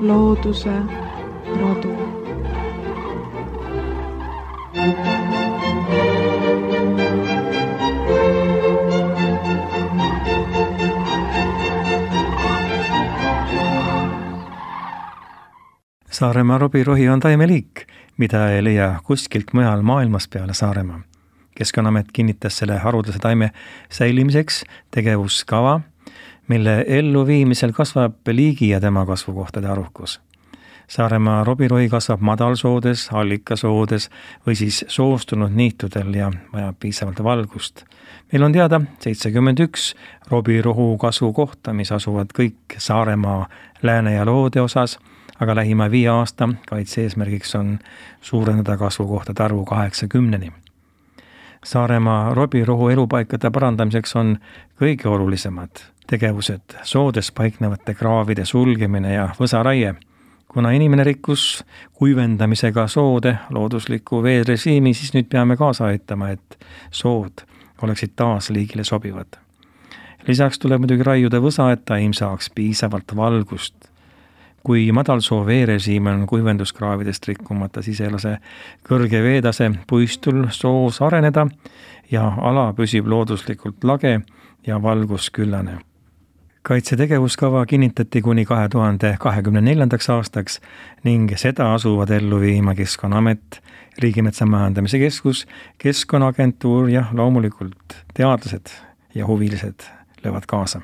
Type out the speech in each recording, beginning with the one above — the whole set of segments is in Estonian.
looduse rodu. Saaremaa robirohi on taimeliik, mida ei leia kuskilt mujal maailmas peale Saaremaa. Keskkonnaamet kinnitas selle haruldase taime säilimiseks tegevuskava, mille elluviimisel kasvab liigi ja tema kasvukohtade arukus. Saaremaa robirohi kasvab madalsoodes, allikasoodes või siis soostunud niitudel ja vajab piisavalt valgust. Meil on teada 71 robirohu kasvukohta, mis asuvad kõik Saaremaa lääne ja loode osas, aga lähima 5 aasta kaitse eesmärgiks on suurendada kasvukohtade arvu 80-ni. Saaremaa robirohu elupaikade parandamiseks on kõige olulisemad tegevused soodes paiknevate kraavide sulgemine ja võsaraie. Kuna inimene rikkus kuivendamisega soode loodusliku veerežiimi, siis nüüd peame kaasa aitama, et sood oleksid taas liigile sobivad. Lisaks tuleb muidugi raiuda võsa, et taim saaks piisavalt valgust. Kui madalsoo veerežiim on kuivenduskraavidest rikkumata, siis ei lase kõrge veetase puistul soos areneda ja ala püsib looduslikult lage ja valgusküllane. Kaitsetegevuskava kinnitati kuni 2024. aastaks ning seda asuvad ellu viima Keskkonnaamet, Riigimetsa Majandamise Keskus, Keskkonnaagentuur ja loomulikult teadlased ja huvilised löövad kaasa.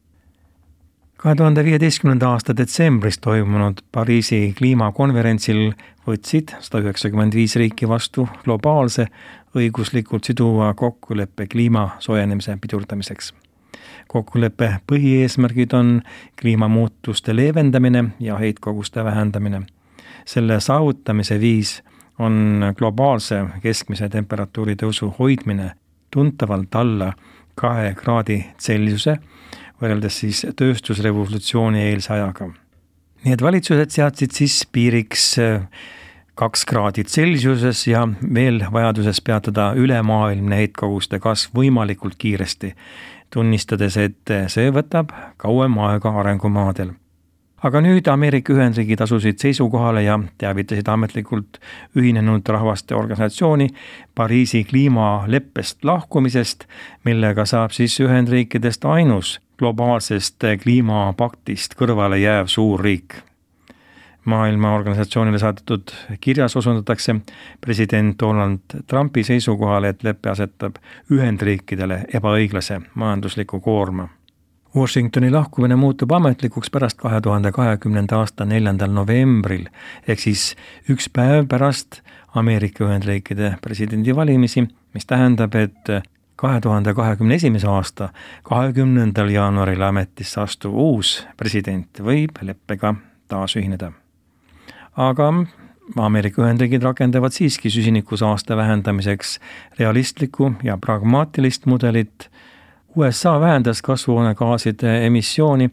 2015. aasta detsembris toimunud Pariisi kliimakonverentsil võtsid 195 riiki vastu globaalse õiguslikult siduva kokkuleppe kliima soojenemise pidurdamiseks. Kokkuleppe põhieesmärgid on kliimamuutuste leevendamine ja heitkoguste vähendamine. Selle saavutamise viis on globaalse keskmise temperatuuri tõusu hoidmine tuntavalt alla 2 kraadi Celsiuse, võrreldes siis tööstusrevolutsiooni eelse ajaga. Nii et valitsused seadsid siis piiriks 2 kraadi Celsiuses ja veel vajaduses peatada ülemaailmne heitkoguste kasv võimalikult kiiresti, tunnistades, et see võtab kauem aega arengumaadel. Aga nüüd Ameerika Ühendriigid asusid seisukohale ja teavitasid ametlikult Ühinenud Rahvaste Organisatsiooni Pariisi kliimaleppest lahkumisest, millega saab siis Ühendriikidest ainus globaalsest kliimapaktist kõrvale jääv suur riik. Maailma organisatsioonile saadetud kirjas osundatakse president Donald Trumpi seisukohale, et leppe asetab Ühendriikidele ebaõiglase majandusliku koorma. Washingtoni lahkumine muutub ametlikuks pärast 2020. aasta 4. novembril, ehk siis 1 päev pärast Ameerika Ühendriikide presidendivalimisi, mis tähendab, et 2021. aasta 20. jaanuaril ametisse astuv uus president võib leppega taas ühineda. Aga Ameerika Ühendriigid rakendavad siiski süsinikusaaste vähendamiseks realistlikku ja pragmaatilist mudelit. USA vähendas kasvuhoonegaaside emissiooni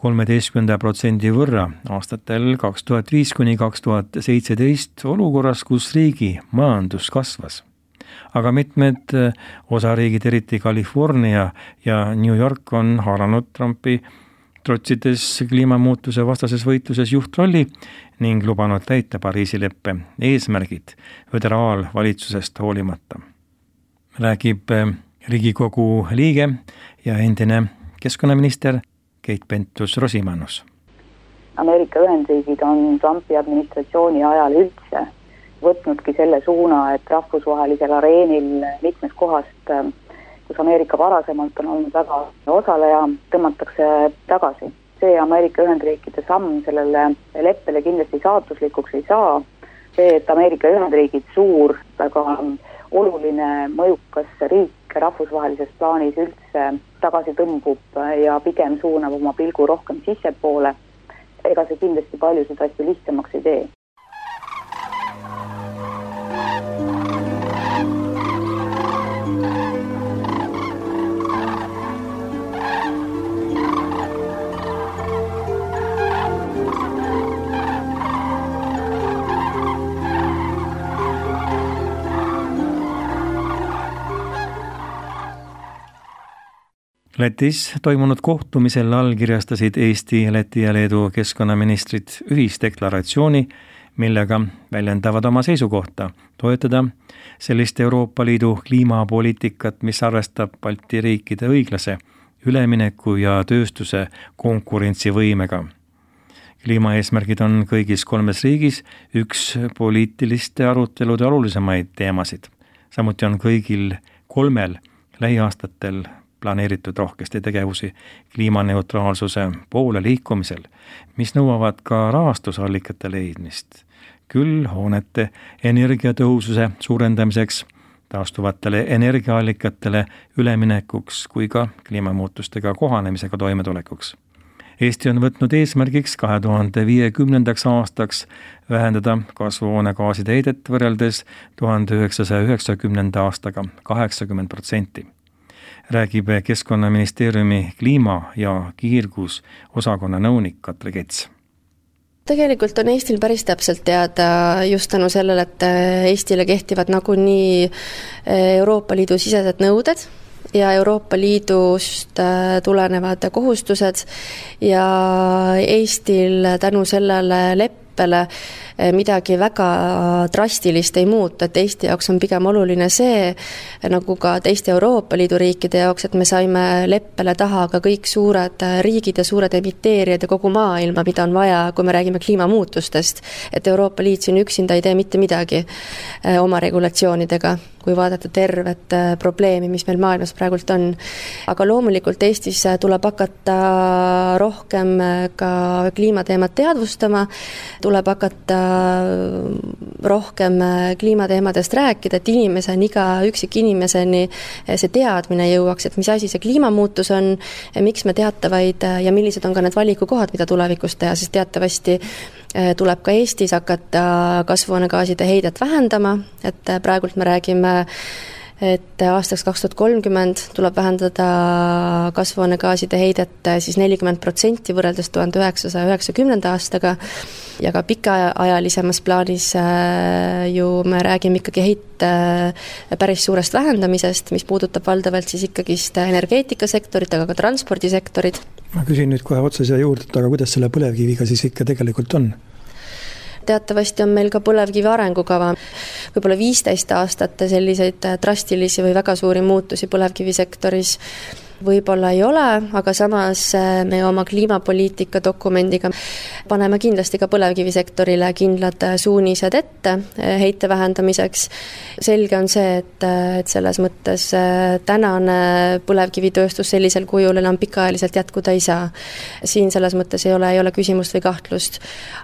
13% võrra aastatel 2005–2017 olukorras, kus riigi majandus kasvas. Aga mitmed osariigid, eriti California ja New York, on haaranud Trumpi trotsides kliimamuutuse vastases võitluses juhtrolli ning lubanud täita Pariisi leppe eesmärgid föderaalvalitsusest hoolimata. Räägib Riigikogu liige ja endine keskkonnaminister Keit Pentus-Rosimannus. Ameerika Ühendriigid on Trumpi administratsiooni ajal üldse võtnudki selle suuna, et rahvusvahelisel areenil mitmest kohast, kus Ameerika varasemalt on olnud väga osaleja, tõmmatakse tagasi. See Ameerika Ühendriikide samm sellele leppele kindlasti saatuslikuks ei saa. See, et Ameerika Ühendriigid suur, väga oluline mõjukas riik rahvusvahelises plaanis üldse tagasi tõmbub ja pigem suunab oma pilgu rohkem sissepoole, ega see kindlasti paljusid asju lihtsamaks ei tee. Lätis toimunud kohtumisel allkirjastasid Eesti, Läti ja Leedu keskkonnaministrid ühisdeklaratsiooni, millega väljendavad oma seisukohta toetada sellist Euroopa Liidu kliimapoliitikat, mis arvestab Balti riikide õiglase ülemineku ja tööstuse konkurentsivõimega. Kliimaeesmärgid on kõigis 3 riigis üks poliitiliste arutelude olulisemaid teemasid. Samuti on kõigil 3 lähiaastatel planeeritud rohkesti tegevusi kliimaneutraalsuse poole liikumisel, mis nõuavad ka rahastusallikate leidmist, küll hoonete energiatõhususe suurendamiseks, taastuvatele energiaallikatele üleminekuks kui ka kliimamuutustega kohanemisega toimetulekuks. Eesti on võtnud eesmärgiks 2050. aastaks vähendada kasvuhoonegaaside heidet võrreldes 1990. aastaga 80%. Räägib Keskkonnaministeeriumi kliima- ja kiirgusosakonna nõunik Katri Kets. Tegelikult on Eestil päris täpselt teada just tänu sellele, et Eestile kehtivad nagunii Euroopa Liidu sisesed nõuded ja Euroopa Liidust tulenevad kohustused ja Eestil tänu sellele leppele midagi väga drastilist ei muuta, et Eesti jaoks on pigem oluline see, nagu ka teiste Euroopa Liidu riikide jaoks, et me saime leppele taha ka kõik suured riigid ja suured emiteerijad ja kogu maailma, mida on vaja, kui me räägime kliimamuutustest, et Euroopa Liit siin üksinda ei tee mitte midagi oma regulatsioonidega, kui vaadata tervet probleemi, mis meil maailmas praegult on. Aga loomulikult Eestis tuleb hakata rohkem ka kliimateemat teadvustama, tuleb hakata rohkem kliimateemadest rääkida, et inimeseni, iga üksik inimeseni see teadmine jõuaks, et mis asi see kliimamuutus on, miks me teatavaid ja millised on ka need valikukohad, mida tulevikus teha, sest teatavasti tuleb ka Eestis hakata kasvuhoonegaaside heidet vähendama, et praegult me räägime, et aastaks 2030 tuleb vähendada kasvuhoonegaaside heidet siis 40% võrreldes 1990. aastaga ja ka pikaajalisemas plaanis ju me räägime ikkagi heite päris suurest vähendamisest, mis puudutab valdavalt siis ikkagist energeetikasektorit, aga ka transpordisektorit. Ma küsin nüüd kohe otsa siia juurde, aga kuidas selle põlevkiviga siis ikka tegelikult on? Teatavasti on meil ka põlevkivi arengukava. Võib-olla 15 aastat selliseid drastilisi või väga suuri muutusi põlevkivisektoris võib-olla ei ole, aga samas me oma kliimapoliitika dokumendiga paneme kindlasti ka põlevkivisektorile kindlad suunised ette heite vähendamiseks. Selge on see, et selles mõttes tänane põlevkivitööstus sellisel kujul enam pikaajaliselt jätkuda ei saa. Siin selles mõttes ei ole küsimust või kahtlust.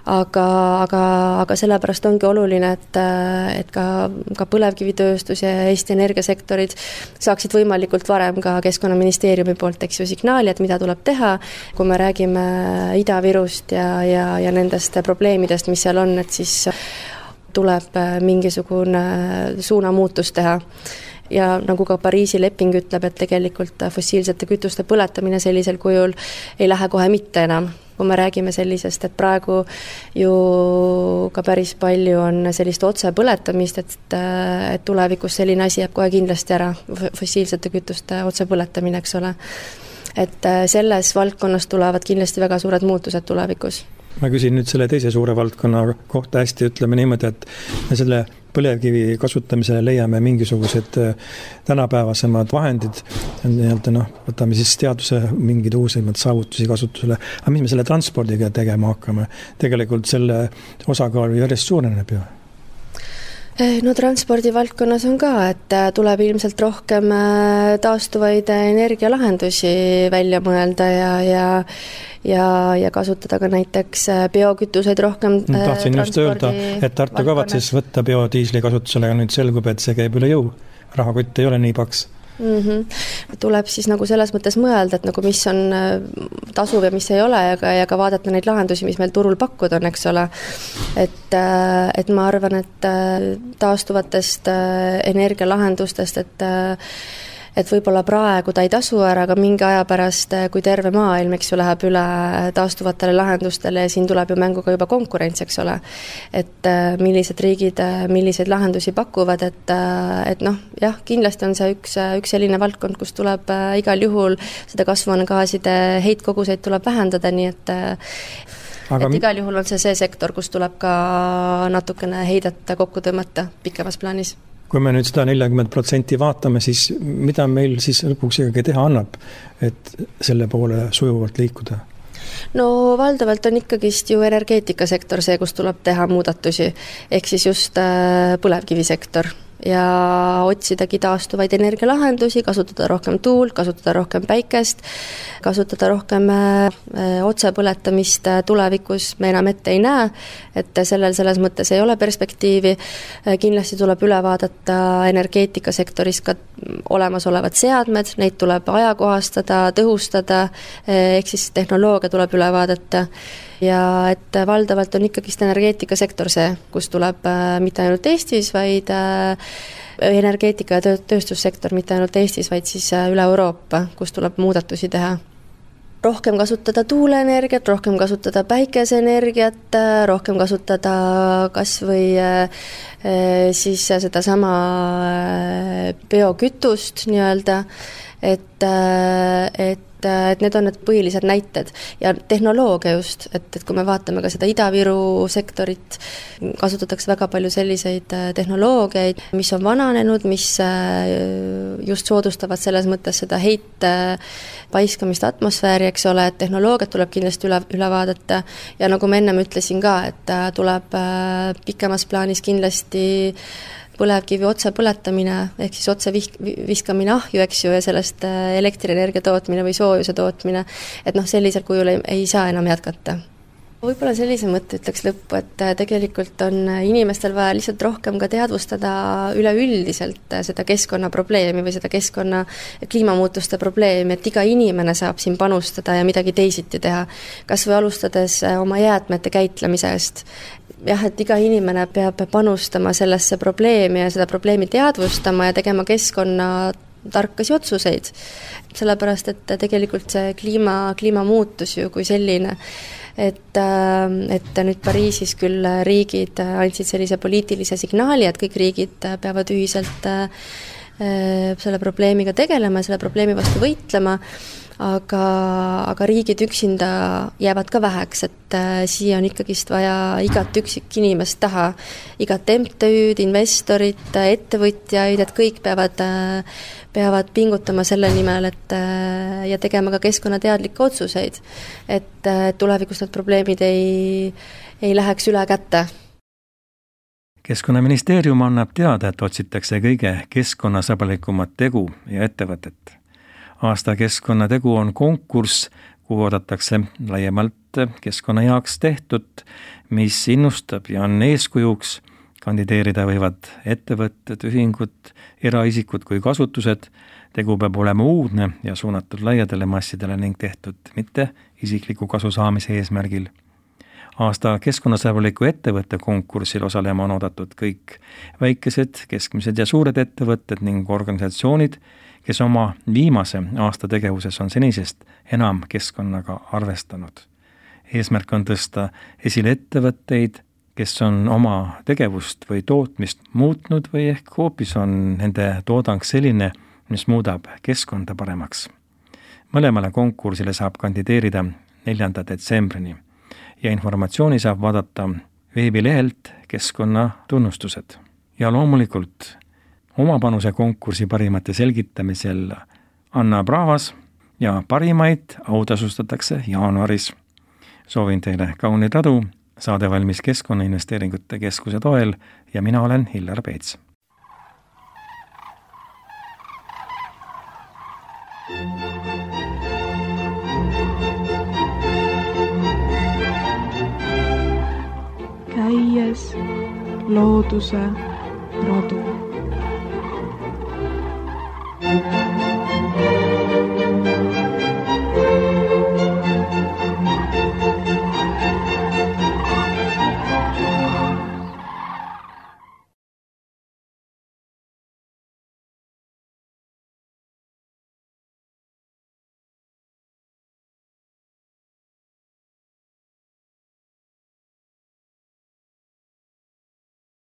Aga sellepärast ongi oluline, et ka põlevkivitööstus ja Eesti energiasektorid saaksid võimalikult varem ka Keskkonnaministeeriumi poolt signaali, et mida tuleb teha, kui me räägime Ida-Virust ja nendest probleemidest, mis seal on, et siis tuleb mingisugune suunamuutus teha. Ja nagu ka Pariisi leping ütleb, et tegelikult fossiilsete kütuste põletamine sellisel kujul ei lähe kohe mitte enam. Kui me räägime sellisest, et praegu ju ka päris palju on sellist otsepõletamist, et tulevikus selline asi jääb kohe kindlasti ära, fossiilsete kütuste otsepõletamine, eks ole. Et selles valdkonnas tulevad kindlasti väga suured muutused tulevikus. Ma küsin nüüd selle teise suure valdkonna kohta hästi, ütleme niimoodi, et me selle põlevkivi kasutamisele leiame mingisugused tänapäevasemad vahendid, võtame siis teaduse mingid uusimad saavutusi kasutusele, aga mis me selle transpordiga tegema hakkame? Tegelikult selle osakaal järjest suureneb ju. No transpordi valdkonnas on ka, et tuleb ilmselt rohkem taastuvaid energialahendusi välja mõelda ja kasutada ka näiteks biokütuseid rohkem tahtsin just öelda, et Tartu kavatses võtta biodiisli kasutusele ja nüüd selgub, et see käib üle jõu. Rahakott ei ole nii paks. Tuleb siis nagu selles mõttes mõelda, et nagu mis on tasuv ja mis ei ole ja ka vaadata neid lahendusi, mis meil turul pakkuda on, eks ole. Et ma arvan, et taastuvatest energialahendustest, et võib-olla praegu ta ei tasu ära, aga mingi aja pärast, kui terve maailm, eks ju, läheb üle taastuvatele lahendustele ja siin tuleb ju mängu ka juba konkurents, eks ole. Et millised riigid, milliseid lahendusi pakuvad, et noh, jah, kindlasti on see üks selline valdkond, kus tuleb igal juhul seda kasvuhoonegaaside heitkoguseid tuleb vähendada, nii et igal juhul on see sektor, kus tuleb ka natukene heidet kokku tõmmata pikemas plaanis. Kui me nüüd seda 40% vaatame, siis mida meil siis lõpuks ikkagi teha annab, et selle poole sujuvalt liikuda? No valdavalt on ikkagist ju energeetikasektor see, kus tuleb teha muudatusi, ehk siis just põlevkivisektor ja otsidagi taastuvaid energialahendusi, kasutada rohkem tuult, kasutada rohkem päikest, kasutada rohkem otsepõletamist tulevikus me enam ette ei näe, et selles mõttes ei ole perspektiivi. Kindlasti tuleb üle vaadata energeetikasektoris ka olemasolevad seadmed, neid tuleb ajakohastada, tõhustada, ehk siis tehnoloogia tuleb üle vaadata. Ja et valdavalt on ikkagist energeetikasektor see, kus tuleb mitte ainult Eestis, vaid energeetika ja tööstussektor mitte ainult Eestis, vaid siis üle Euroopa, kus tuleb muudatusi teha. Rohkem kasutada tuuleenergiat, rohkem kasutada päikeseenergiat, rohkem kasutada kas või siis seda sama biokütust nii-öelda, et need on need põhilised näited ja tehnoloogia just, et kui me vaatame ka seda Ida-Viru sektorit, kasutatakse väga palju selliseid tehnoloogiaid, mis on vananenud, mis just soodustavad selles mõttes seda heite paiskamist atmosfääri, eks ole, et tehnoloogiat tuleb kindlasti üle vaadata ja nagu ma ennem ütlesin ka, et tuleb pikemas plaanis kindlasti põlevkivi otse põletamine, ehk siis otse viskamine ahju, eks ju, ja sellest elektrienergia tootmine või soojuse tootmine, et noh, sellisel kujul ei saa enam jätkata. Võib-olla sellise mõtte ütleks lõppu, et tegelikult on inimestel vaja lihtsalt rohkem ka teadvustada üleüldiselt seda keskkonnaprobleemi või seda keskkonna kliimamuutuste probleemi, et iga inimene saab siin panustada ja midagi teisiti teha, kas või alustades oma jäätmete käitlemisest. Jah, et iga inimene peab panustama sellesse probleemi ja seda probleemi teadvustama ja tegema keskkonna tarkasi otsuseid. Sellepärast, et tegelikult see kliimamuutus ju kui selline, et nüüd Pariisis küll riigid andsid sellise poliitilise signaali, et kõik riigid peavad ühiselt selle probleemiga tegelema, selle probleemi vastu võitlema, aga riigid üksinda jäävad ka väheks, et siia on ikkagist vaja igat üksik inimest taha, igat MTÜ-d, investorit, ettevõtjaid, et kõik peavad pingutama selle nimel, ja tegema ka keskkonnateadlikke otsuseid, et tulevikus need probleemid ei läheks üle kätte. Keskkonnaministeerium annab teada, et otsitakse kõige keskkonnasõbralikumat tegu ja ettevõtet. Aasta keskkonnategu on konkurss, kuhu oodatakse laiemalt keskkonna jaoks tehtud, mis innustab ja on eeskujuks. Kandideerida võivad ettevõtted, ühingud, eraisikud kui kasutused. Tegu peab olema uudne ja suunatud laiadele massidele ning tehtud mitte isikliku kasu saamise eesmärgil. Aasta keskkonnasõbraliku ettevõtte konkursil osalema on oodatud kõik väikesed, keskmised ja suured ettevõtted ning organisatsioonid, kes oma viimase aasta tegevuses on senisest enam keskkonnaga arvestanud. Eesmärk on tõsta esile ettevõtteid, kes on oma tegevust või tootmist muutnud või ehk hoopis on nende toodang selline, mis muudab keskkonda paremaks. Mõlemale konkursile saab kandideerida 4. detsembrini ja informatsiooni saab vaadata veebilehelt Keskkonnatunnustused. Ja loomulikult oma panuse konkursi parimate selgitamisel annab rahvas ja parimaid autasustatakse jaanuaris. Soovin teile kaunid radu, saade valmis Keskkonnainvesteeringute Keskuse toel ja mina olen Hillar Peets. Käies looduse rodu.